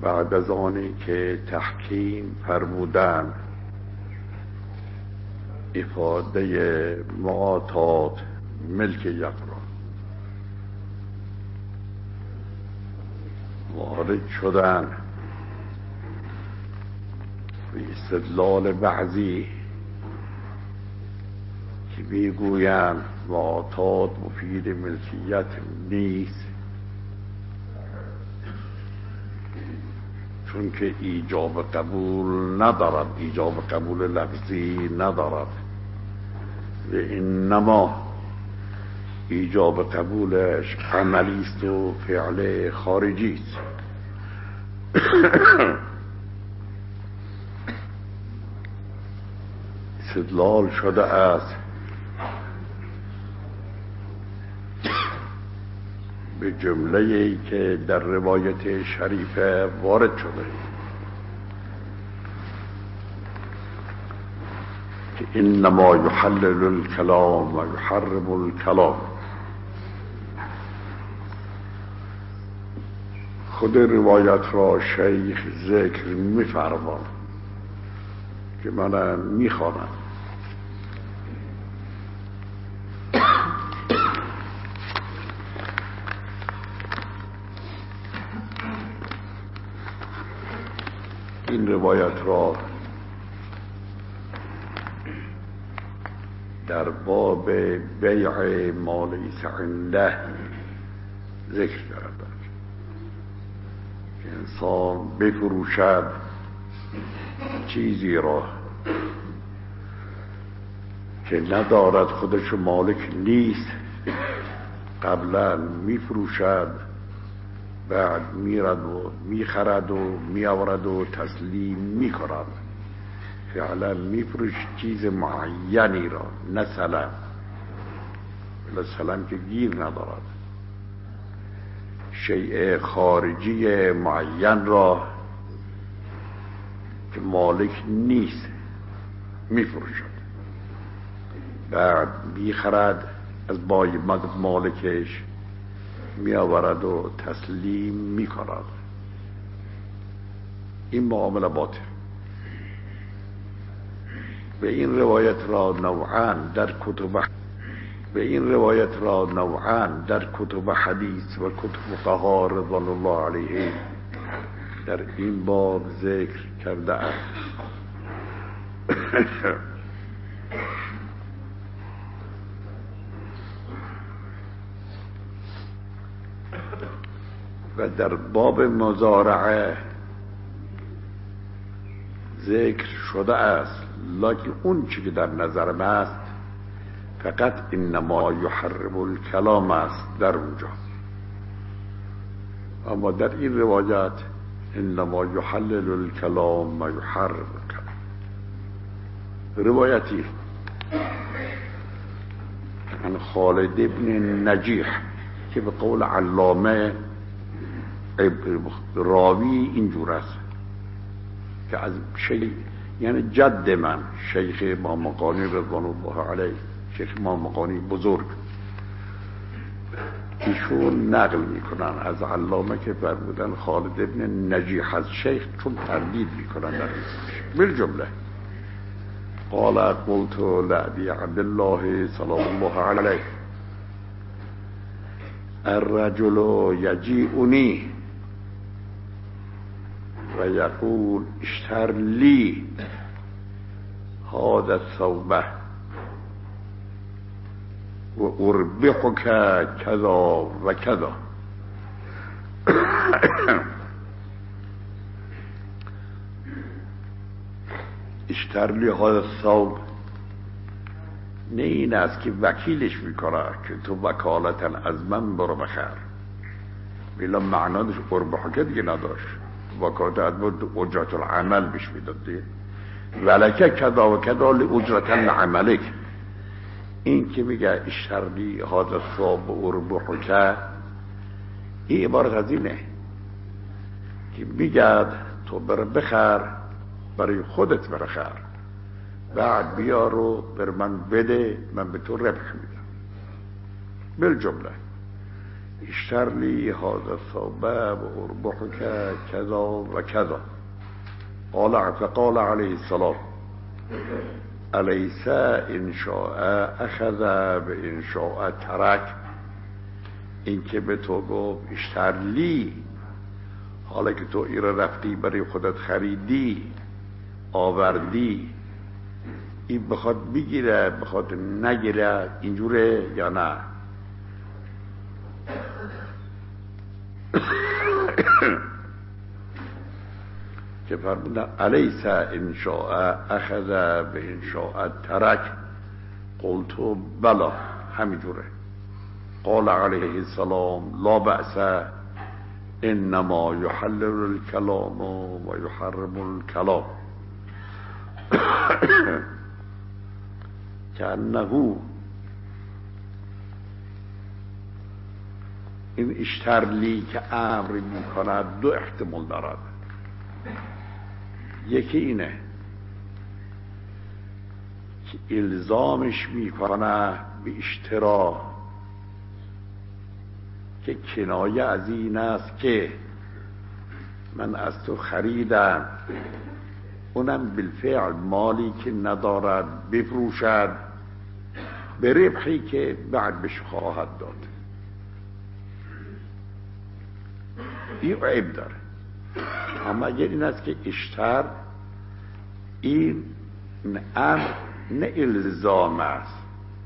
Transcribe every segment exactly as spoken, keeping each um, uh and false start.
بعد از آنی که تحکیم فرمودن افاده معاطات ملک یک را وارد شدن به استدلال بعضی که میگویند معاطات مفید ملکیت نیست، چون که ایجاب قبول ندارد، ایجاب قبول لفظی ندارد و انما ایجاب قبولش عملی است و فعل خارجی است. استدلال شده است به جمله ای که در روایت شریفه وارد شده که انما یحلل الکلام و یحرم الکلام. خود روایت را شیخ ذکر می‌فرماید که من می‌خوانم. این روایت را در باب بیع ما لیس عنده ذکر کرده که انسان بفروشد چیزی را که ندارد، خودش مالک نیست، قبلا میفروشد، بعد میرد و میخرد و میآورد و تسلیم میکند. فعلا میفروش چیز معینی را، نه سلم، ولی سلم که گیر ندارد. شیء خارجی معین را که مالک نیست میفروشد، بعد میخرد از بای مالکش، می آورد و تسلیم می کند. این معامله باطل. به این روایت را نوعاً در کتب به این روایت را نوعاً در کتب حدیث و کتب فقها رضوان الله علیه در این باب ذکر کرده است. و در باب مزارعه ذکر شده است، لکن اون چی که در نظرم است فقط انما یحرم الکلام است در اونجا. اما در این روایت انما یحلل الکلام و یحرم الکلام. روایتی عن خالد ابن نجیح که به قول علامه راوی اینجور است که از شیخ، یعنی جد من شیخ امام مقانی رضوان الله علیه، شیخ امام مقانی بزرگ، ایشون نقل میکنن از علامه که فرمودن خالد ابن نجیح از شیخ، چون تردید میکنن در این بالجمله قال قلت لأبي عبد الله سلام الله علیه الرجل یجیئنی و یقول اشتر لی هذا الثوب و اربحك کذا و کذا. اشتر لی هذا الثوب نه این است که وکیلش میکنه که تو وکالتا از من برو بخر، بلا معنادش اربحك دیگه نداشت، وکالت از بود اجرت العمل بش میداد دیگه، ولکه کذا و کذا لاجرت العملک. این که میگه اشتری هذا الثوب و اربحك، این عبارت از اینه که میگه تو بر بخر، برای خودت برخر، بعد بیا رو بر من بده، من به تو ربح میدم. بالجمله اشتر لی هذا الثوب بأربحك كذا و كذا. قال فقال عليه السلام أليس إن شاء أخذ بإن شاء ترك. این که به تو گفت اشتر لی، حالا که تو ایره رفتی برای خودت خریدی آوردی، این بخواد بگیره بخواد نگیره، اینجوره یا نه؟ که فرمودن الیس ان شاء اخذ به ان شاء ترک. قلت بلا، همینجوره. قال علیه السلام لا بأس انما یحلل الکلام و یحرم الکلام. که انه این اشترلی که امر می کند دو احتمال دارد. یکی اینه که الزامش می کنه به اشترا، که کنایه از این است که من از تو خریدم، اونم بالفعل مالی که ندارد بفروشد به ربحی که بعد بهش خواهد داد. این عیب داره. اما اگر این است که اشتر، این امر نه الزام است،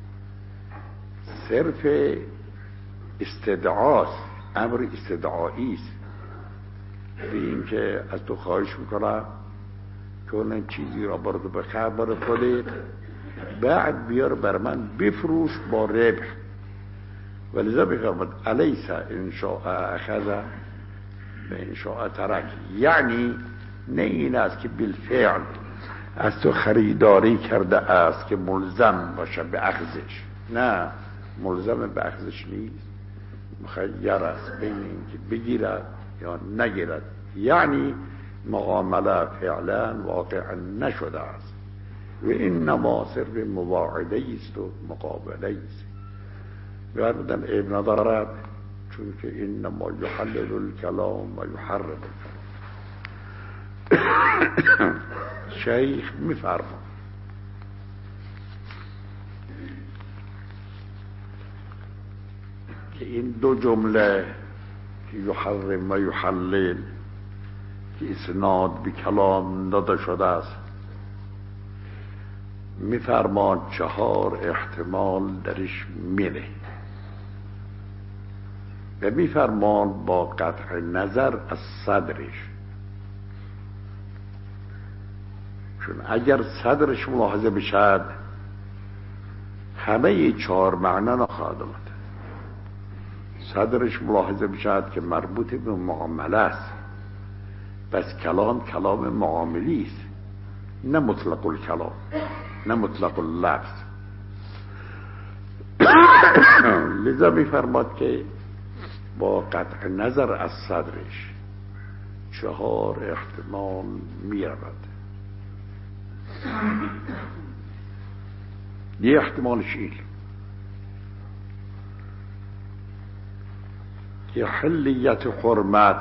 صرف استدعاست، امر استدعایی است. به این که از تو خواهش میکنم که اون چیزی را برد به خبر خودت، بعد بیار بر من بفروش با ربح. ولذا بفرماد الیس ان شاء اخذ به ان شاء ترک. یعنی نه این است که بالفعل از تو خریداری کرده است که ملزم باشه به اخذش، نه، ملزم به اخذش نیست، مخیر است بین این که بگیرد یا نگیرد. یعنی معامله فعلا واقعا نشده است و انما صرف مواعده است و مقابله است. بردن عیب ندارد، چون که انما یحلل الکلام و یحرم الکلام. شیخ میفرما که این دو جمله که یحرم و یحلل که اسناد به کلام داده شده است، میفرمان چهار احتمال درش میره و میفرمان با قطع نظر از صدرش. چون اگر صدرش ملاحظه بشد همه چهار معنا نخواهد آمد. صدرش ملاحظه بشد که مربوط به معامله است، بس کلام کلام معاملی است، نه مطلق الکلام، نه مطلق اللفظ. لذا میفرماد که با قطع نظر از صدرش چهار احتمال می رود. یه احتمالش این که حلیت حرمت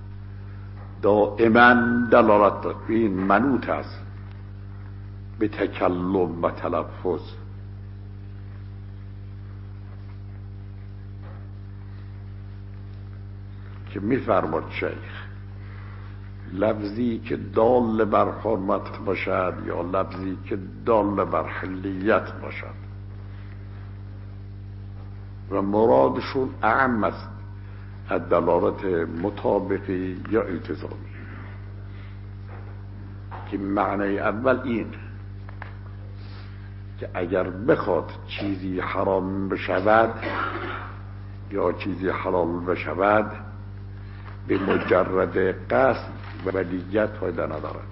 دائما دلالت به این منوط است به تکلم و تلفظ. که میفرماد شیخ لفظی که دال بر حرمت باشد یا لفظی که دال بر حلیت باشد و مرادشون اعم است از دلالت مطابقی یا التزامی. که معنی اول این که اگر بخواد چیزی حرام بشود یا چیزی حلال بشود به مجرد قصد و نیت فایده ندارد،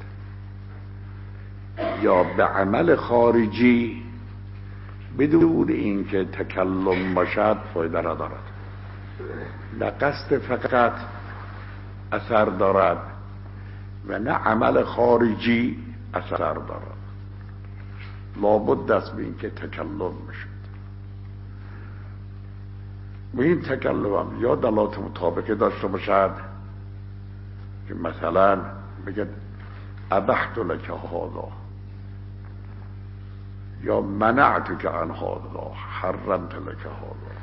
یا به عمل خارجی بدون اینکه تکلم باشد فایده ندارد. نه قصد فقط اثر دارد و نه عمل خارجی اثر دارد. لابد است به اینکه تکلم باشد. و این تکلم یا دلالت مطابقه داشته باشد که مثلا بگه ابحت لک هذا یا منعتک عن هذا حرمت لک هذا،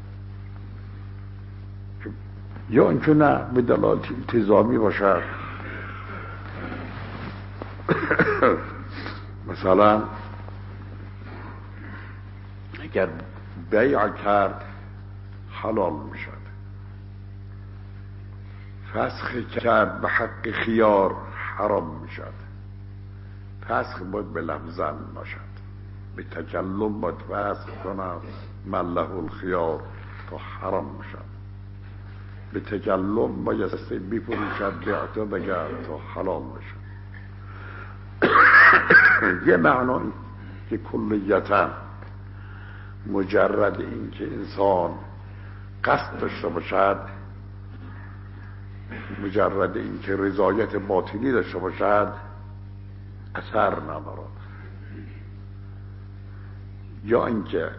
یا اینکه نه به دلالت التزامی باشد. مثلا اگر بیع کرد حلال میشد، فسخ کرد به حق خیار حرام میشد. فسخ باید به لفظن باشد، به تکلم باید فسخ کنم من له الخیار تا حرام میشد، به تکلم باید بفروشد بیعتا بگر تا حلال میشد. یه معنا که کلیتا مجرد این که انسان قصد داشته باشد، مجرد این که رضایت باطنی داشته باشد اثر ندارد، یا اینکه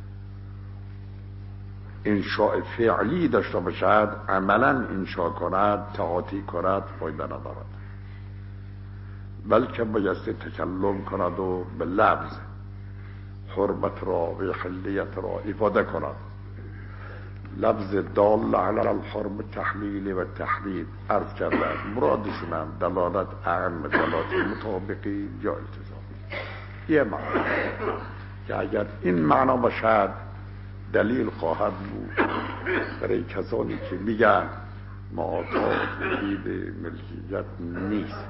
انشاء فعلی داشته باشد، عملا انشاء کند، تعاطی کند، فایده ندارد، بلکه بایستی تکلم کند و به لفظ حرمت را و حلیت را افاده کند. لفظ دال علی الحرم تحلیل و تحریم عرض کردن مرادشونم دلالت اعم، دلالت مطابقی یا التزامی. یه معنی که اگر این معنا باشد دلیل خواهد بود برای کسانی که میگن معاطات مفید ملکیت نیست.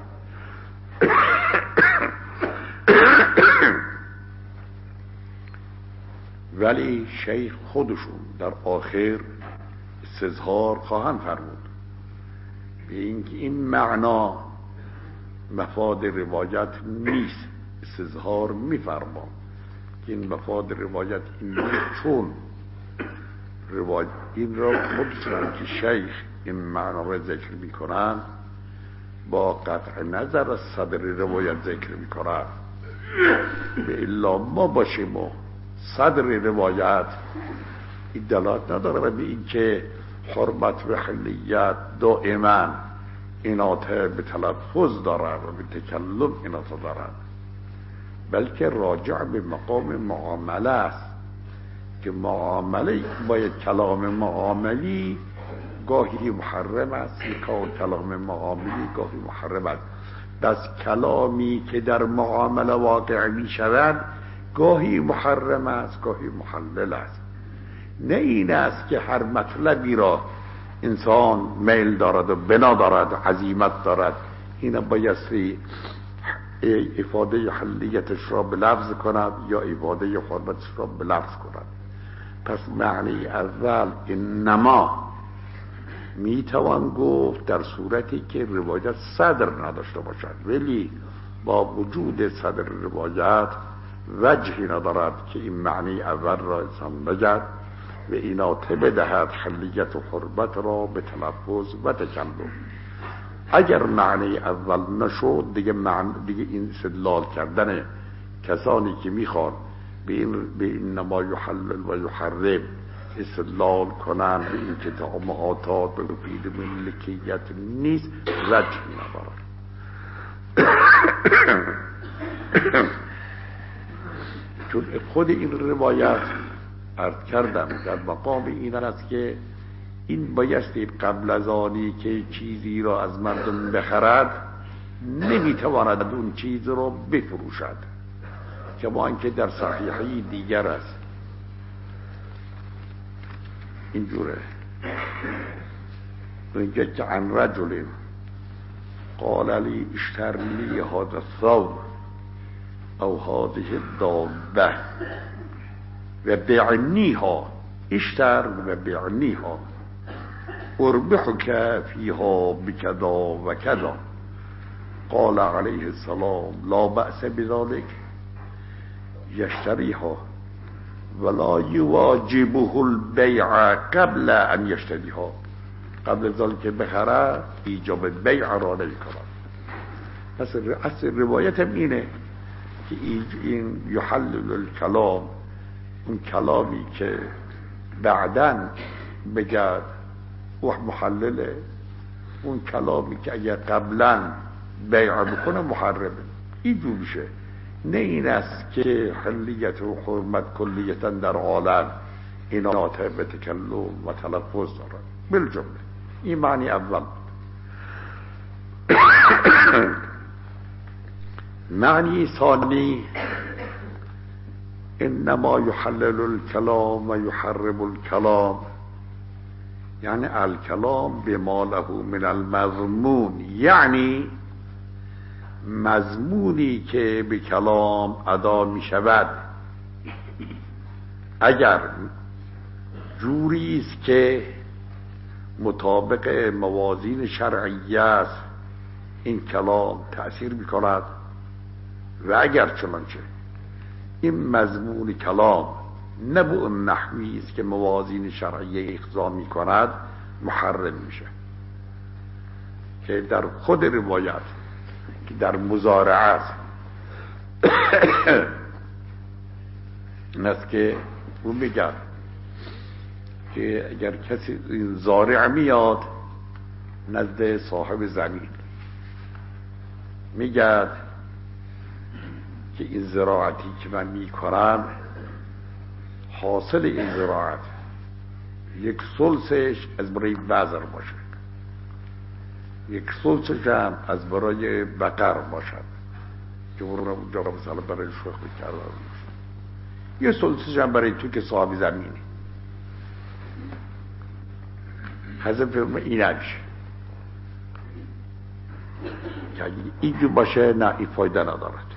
ولی شیخ خودشون در آخر استظهار خواهند فرمود به اینکه این معنا مفاد روایت نیست. استظهار میفرمان که این مفاد روایت این نیست، چون روایت این را خودشون که شیخ این معنا را ذکر میکنن با قطع نظر از صدر روایت ذکر میکنن. به الا ما باشیم و صدر روایت این دلالت نداره به این که حرمت و حلیت دائما ایناته به تلفظ دارد و به تکلم ایناته دارد، بلکه راجع به مقام معامله است که معامله باید کلام معاملی گاهی محرم است، کلام معاملی گاهی محرم است. بس کلامی که در معامله واقع می شود گاهی محرم است گاهی محلل است. نه این است که هر مطلبی را انسان میل دارد و بنا دارد، عزیمت دارد، این بایستی افاده حلیتش را به لفظ کند یا افاده حرمتش را به لفظ کند. پس معنی اول انما میتوان گفت در صورتی که روایت صدر نداشته باشد، ولی با وجود صدر روایت وجهی ندارد که این معنی اول را انسان بگد و ایناته بدهد حلیت و حرمت را به تلفظ و تکلم. اگر معنی اول نشد دیگه, معنی دیگه این استدلال کردن کسانی که میخوان به این, به این نما یحلل و یحرم استدلال کنن به این که معاطات به مفید ملکیت نیست وجهی ندارد. چون خود این روایت عرض کردم در مقام این است که این بایستی قبل از آنی که چیزی را از مردم بخرد نمیتواند اون چیز را بفروشد، کما اینکه در صحیحی دیگر است اینجوره اینجا که عن رجل قال لی اشتر لی هذا الثوب او هذه الدابه و بعنیها، اشتر و بعنیها اربحك فيها بكذا وكذا. قال عليه السلام لا بأس بذلك يشتريها ولا يواجبه البيع قبل ان يشتريها. قبل ذلك بخره ایجاب بیع را نمی کند. پس اصل روایت هم اینه که این یحلل الکلام، اون کلامی که بعداً بگرد او محلله، اون کلامی که اگر قبلا بیع بکنه محرمه. این جور میشه. نه این است که حلیت و حرمت کلیتا در عالم اینات به تکلم و تلفظ دارد بالجمله. این معنی اول. معنی ثانی انما یحلل الکلام و یحرم الکلام، یعنی الکلام بما له من المضمون، یعنی مضمونی که به کلام ادا می شود اگر جوری است که مطابق موازین شرعیه است این کلام تأثیر می کند، و اگر چنانچه این مضمون کلام نبوع نحوی است که موازین شرعیه اقضا می کند محرم میشه. که در خود روایت که در مزارعه است این است که اون میگه که اگر کسی زارع میاد نزد صاحب زمین میگه که این زراعتی که من میکنم حاصل این زراعت یک ثلثش از برای بذر باشه، یک ثلثش هم از برای بقر باشد که اونجا مثلا برای شخص کردن، یه ثلثش هم برای تو که صاحب زمینی. حذف این نمیشه که اینجور باشه نه، این فایده ندارد.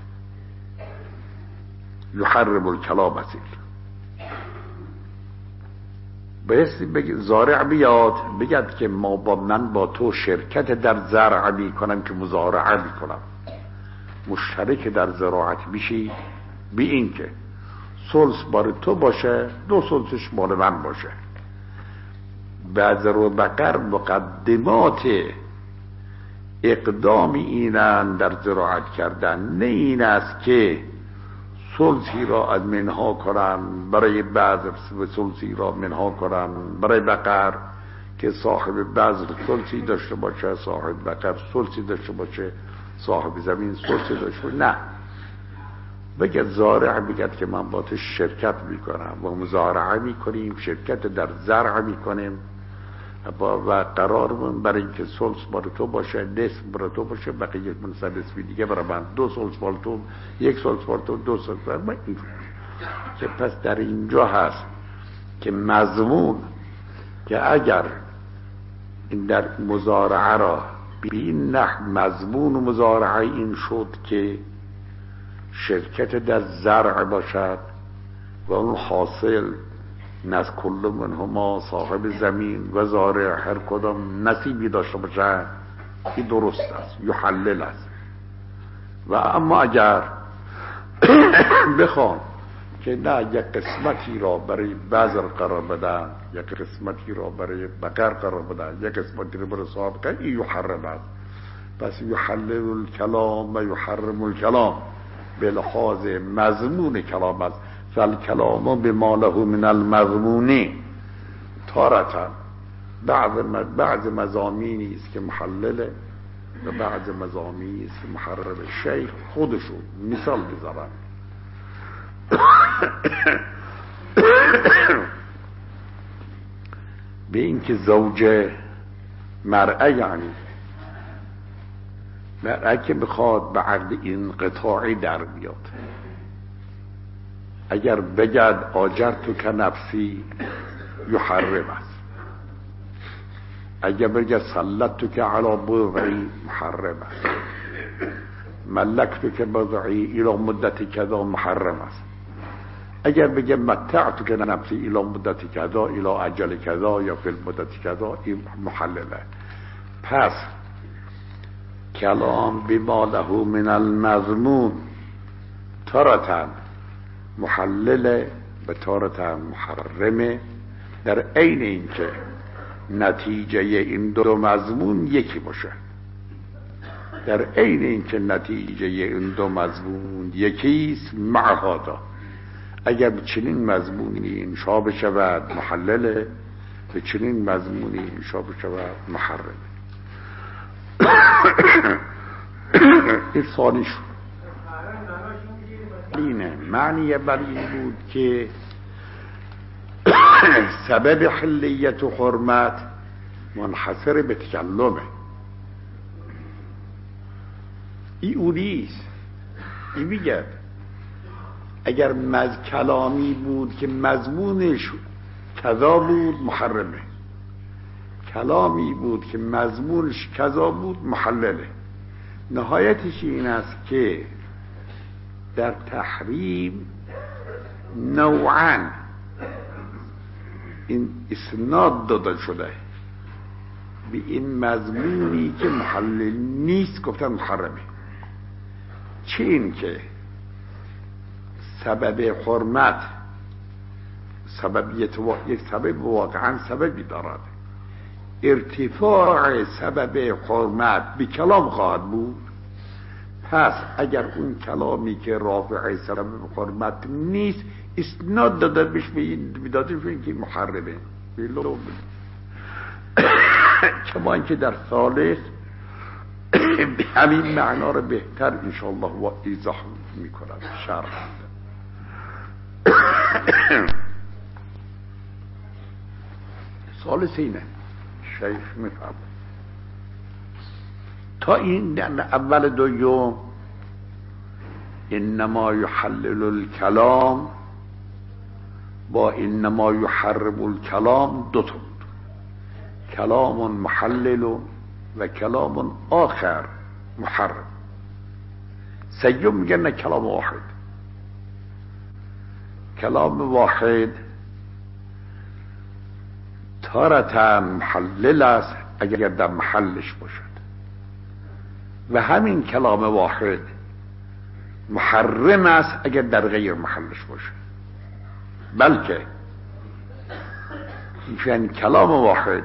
یحرم الکلام اصیل. بایستی بگه زارع بیاد بگد که ما با من با تو شرکت در زرع می کنم که مزارعه می کنم، مشترک در زراعت میشی، بی این که ثلث بار تو باشه دو ثلثش مال من باشه. بذر و بقر مقدمات اقدام اینن در زراعت کردن، نه این است که ثلثی را از منها کنن برای بذر و ثلثی را منها کنن برای بقر، که صاحب بذر ثلثی داشته باشه، صاحب بقر ثلثی داشته باشه، صاحب زمین ثلثی داشته باشه. نه، بگه زارع بگه که من با تو شرکت میکنم و مزارعه میکنیم، شرکت در زرع میکنیم و قرار من برای اینکه ثلث بار تو باشه، نصف بار تو باشه، بقیه منصب نصفی دیگه برای من، دو ثلث بار تو، یک ثلث بار تو، دو ثلث بار من. این که پس در اینجا هست که مضمون که اگر این در مزارعه را به این نحو مضمون و مزارعه این شد که شرکت در زرع باشد و اون حاصل از کل منهما صاحب زمین و زارع هر کدام نصیبی داشته باشد، این درست است، یحلل است. و اما اگر بخوان که نه یک قسمتی را برای بذر قرار بدن، یک قسمتی را برای بقر قرار بدن، یک قسمتی را برای صاحب قرار، این یحرم است. پس یحلل الکلام و یحرم الکلام به لحاظ مضمون کلام است. فالکلام بما له من المضمون تارتا، بعض بعض مضامینی است که محلله و بعض مضامینی است که محرم. شیخ خودشون مثال بزنن به اینکه زوجه مرأه، یعنی مرأه که بخواد به عقد انقطاعی در بیاد، اگر بگد آجر تو که نفسی یحرم است، اگر بگد سلط تو که علا بضعی محرم است، ملک تو که بضعی الى مدت کذا محرم است، اگر بگه متع تو که نفسی الى مدت کذا الى اجل کذا یا فی المدت کذا، این محلله. پس کلام بما له من المضمون تارة محلل به تارة محرمه، در عین اینکه نتیجه این دو مضمون یکی باشه، در عین اینکه نتیجه این دو مضمون یکیست. مع هذا اگر چنین مضمونی انشا بشود محلله به چنین مضمونی انشاء بشود محرم. این ثانی شد. اینه معنی بر این بود که سبب حلیت و حرمت منحصر به تکلمه. ای اونیست. ای میگه اگر مز کلامی بود که مضمونش کذا بود محرمه، کلامی بود که مضمونش کذا بود محلله. نهایتش این است که در تحریم نوعاً این اسناد داده شده به این مضمونی که محلل نیست گفتن محرمه. چه این که سبب حرمت سببیت و... یک سبب واقعا سببی دارد، ارتفاع سبب حرمت به کلام خواهد بود. پس اگر اون کلامی که رافع سبب حرمت نیست اسناد داده بهش به این داده بشه که محرمه. کما اینکه در ثالث به همین معنا رو بهتر انشاءالله و ایضاح میکنم شرح. ثالث اینه شیخ میفهم تا این اول دوم انما یحلل الکلام با انما یحرم الکلام دو تا بود، کلام محلل و کلام آخر محرم. سیوم میگن نه کلام واحد. کلام واحد تارتا محلل است اگر در محلش باشد و همین کلام واحد محرم است اگر در غیر محلش باشد. بلکه این کلام واحد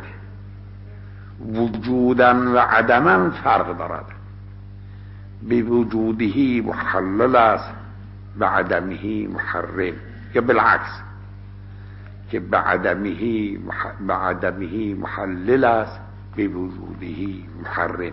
وجودا و عدما فرق دارد. به وجودهی محلل است و عدمهی محرم، یا بالعکس که به عدمهی به عدمهی محلل است به وجودهی محرم.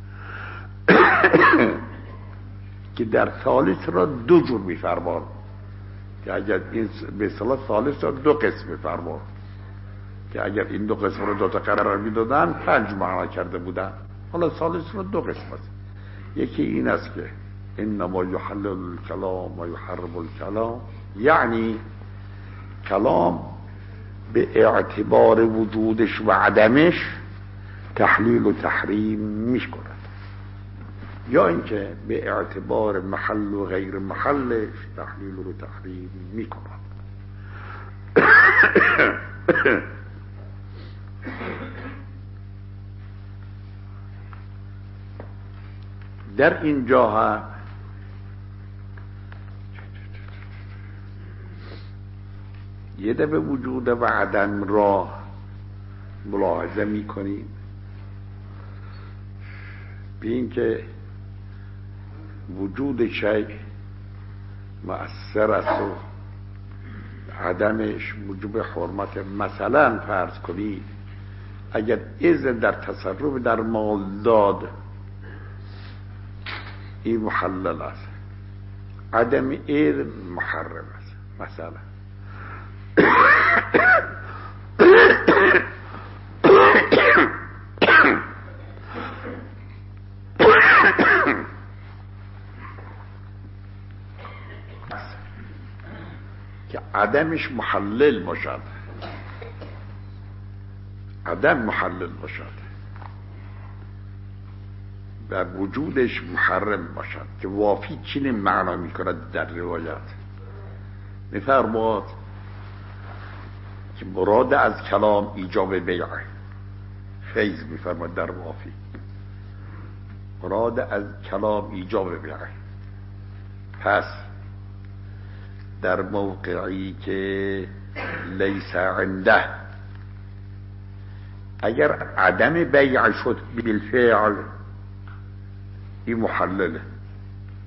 که در ثالث را دو جور می‌فرماد که اگر این به اصطلاح ثالث را دو قسم می‌فرماد که اگر این دو قسم رو دو تا قرار میدادن پنج معنا کرده بودن. حالا ثالث رو دو قسم است. یکی این است که انما یحلل الکلام و یحرم الکلام، یعنی کلام به اعتبار وجودش و عدمش تحلیل و تحریم می‌کند، یا اینکه به اعتبار محل و غیر محلش تحلیل و تحریم می‌کند. در اینجا ها یه دفعه وجود و عدم را ملاحظه می کنیم به این که وجود شیء مؤثر است و عدمش موجب حرمت. مثلا فرض کنید اگر اذن در تصرف در مالداد این محلل است، عدم اذن محرم است. مثلا که عدمش محلل باشد، عدم محلل باشد و وجودش محرم باشد که وافی چنین معنا میکند در روایت. میفرماد که مراد از کلام ایجاب بیع، فیض میفرماد در وافی مراد از کلام ایجاب بیع. پس در موقعی که لیس عنده اگر عدم بیع شد بالفعل این محلله،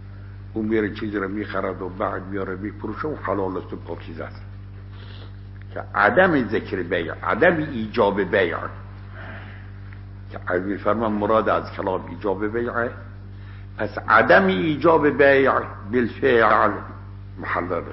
اون میره چیزی رو میخرد و بعد میاره میفروشه و حلال است و پاکیزه است. که عدم ذکر بیع، عدم ایجاب بیع، که میفرمان مراد از کلام ایجاب بیعه، پس عدم ایجاب بیع بالفعل محرمه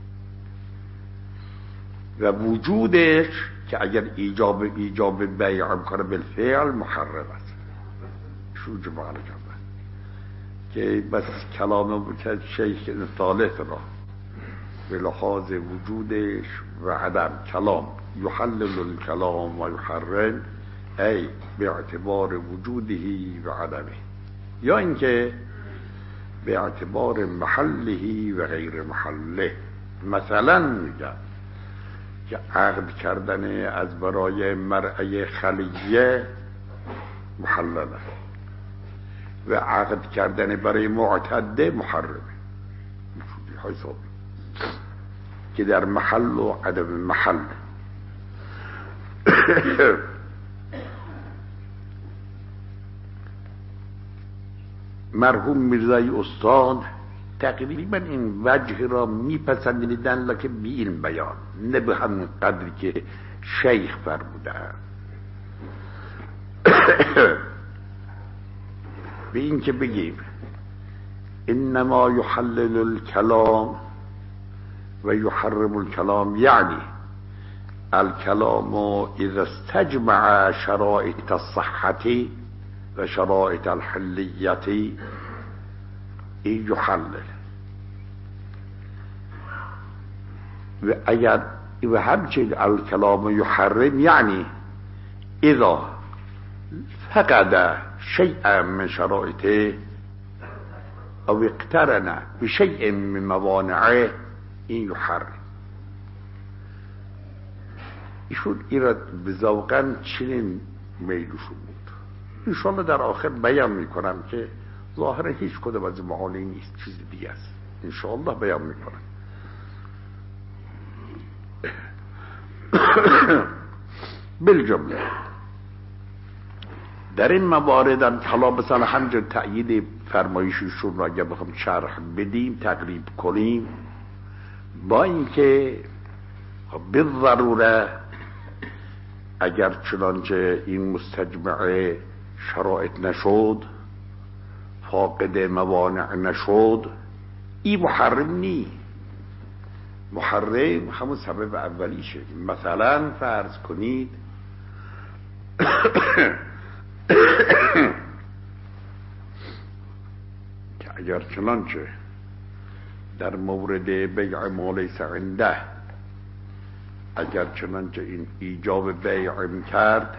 و وجودش که اگر ایجاب ایجاب بیع کنه بالفعل محرم است. شو جمعه کرده که بس کلام که شیخ ثالث را به لحاظ وجودش و عدم کلام یحلل الکلام و یحرم ای به اعتبار وجودهی و عدمه، یا اینکه به اعتبار محلهی و غیر محله. مثلا میگن که عقد کردن از برای مرعی خلیه محلله و عقد کردن برای معتده محرمه، حسابی که در محل و عدم محل. مرحوم میرزای استاد تقریبا این وجه را میپسندیدن، لکه بی این بیان، نه به همین قدری که شیخ فرمودن. به این که بگیم انما یحلل الکلام و یحرم الکلام، یعنی الکلام اذا استجمع شرائط الصحة و شرائط الحلیت این یحلل، و اگر و همچنین الکلام یحرم یعنی اذا فقد شیئا من شرائطه او اقترن بشیء من موانعه این یحرم. ایشون ایراد به ذوقاً چنین میلشون بود. انشاءالله در آخر بیان میکنم که ظاهر هیچ کدام از معانی نیست، چیز دیگه است. انشاءالله بیان میکنم. بالجمله در این موارد کلام مثلا همجور تأیید فرمایششون را اگر بخوام شرح بدیم تقریب کنیم، با اینکه بالضروره اگر چنانچه این مستجمع شرایط نشد، فاقد موانع نشد، این محرم نی. محرم همون سبب اولیشه. مثلا فرض کنید که اگر چنانچه در مورد بیع ما لیس عنده، اگر چنانچه این ایجاب بیع کرد،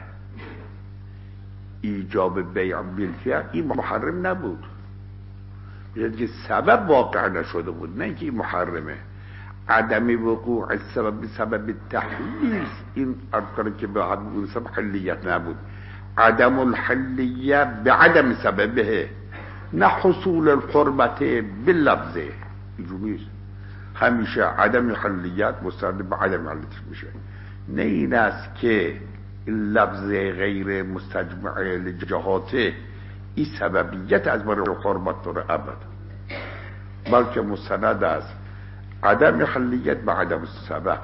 ایجاب بیع بالفعل، این محرم نبود، یعنی سبب واقع نشده بود، نه اینکه این محرمه. عدم وقوع سبب سبب تحلیل، این ارکان که به حد سبب حلیت نبود، عدم الحلیه به عدم سببه، نه حصول الحرمت باللفظه. اینجور نیست، همیشه عدم حلیت مستند به عدم حلیت میشه. نه این است که لفظ غیر مستجمع لجهاته این سببیت از برای حرمت داره ابدا، بلکه مستند است عدم حلیت به عدم سبب.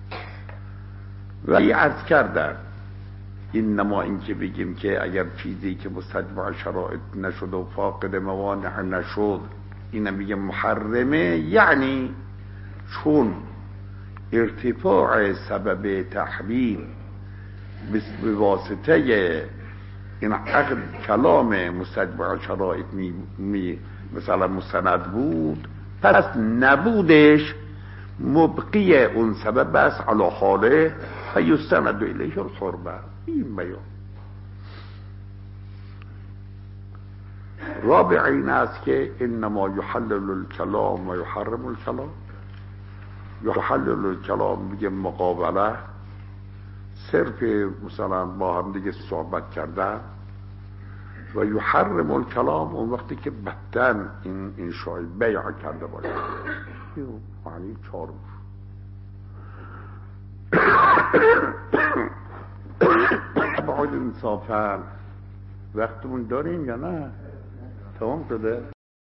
ولی عرض کردم اینما این که بگیم که اگر چیزی که مستجمع شرایط نشد و فاقد موانع نشد اینم بگیم محرمه، یعنی چون ارتفاع سبب تحریم به واسطه این عقد کلام مستجمع شرایط می می مثلا مستند بود، پس نبودش مبقی اون سبب است علی حاله فیستند الیه الحرمه. این بیان رابع این است که انما یحلل الکلام و یحرم الکلام. یحلل الکلام میگه مقابله، صرف مثلا با هم دیگه صحبت کردن، و یحرم الکلام اون وقتی که بدن این انشای بیع کرده باشه. معنی چهارم. بعد انصافا وقتمون داریم یا نه؟ تمام شده؟